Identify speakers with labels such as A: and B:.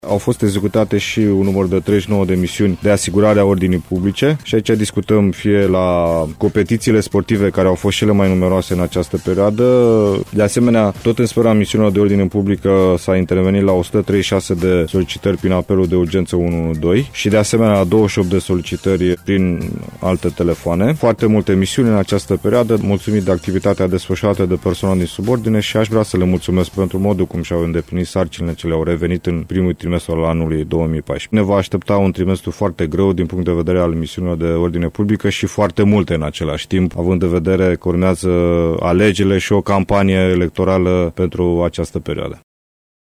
A: Au fost executate și un număr de 39 de misiuni de asigurare a ordinii publice și aici discutăm fie la competițiile sportive care au fost cele mai numeroase în această perioadă. De asemenea, tot în sfera misiunilor de ordine publică s-a intervenit la 136 de solicitări prin apelul de urgență 112 și de asemenea la 28 de solicitări prin alte telefoane. Foarte multe misiuni în această perioadă, mulțumit de activitatea desfășurată de personal din subordine și aș vrea să le mulțumesc pentru modul cum și-au îndeplinit sarcinile ce le-au revenit în primul trimestru al anului 2014. Ne va aștepta un trimestru foarte greu din punct de vedere al misiunilor de ordine publică și foarte multe în același timp, având în vedere că urmează alegerile și o campanie electorală pentru această perioadă.